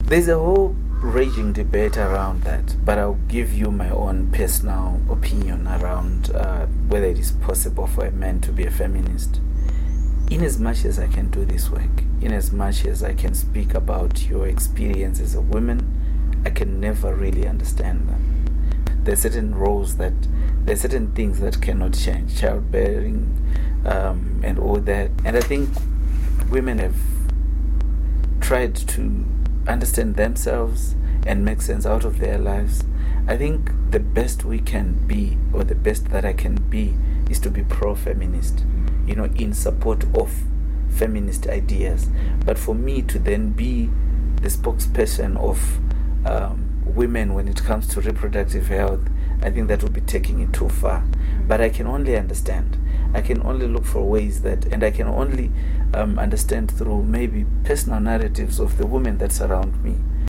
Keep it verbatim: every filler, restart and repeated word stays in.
There's a whole raging debate around that, but I'll give you my own personal opinion around uh, whether it is possible for a man to be a feminist. In as much as I can do this work, in as much as I can speak about your experience as a woman, I can never really understand them. There are certain roles that, there are certain things that cannot change, childbearing um, and all that. And I think women have tried to understand themselves and make sense out of their lives. I think the best we can be, or the best that I can be, is to be pro-feminist, you know, in support of feminist ideas. But for me to then be the spokesperson of um, women when it comes to reproductive health, I think that would be taking it too far. But I can only understand. I can only look for ways that, and I can only um, understand through maybe personal narratives of the women that surround me.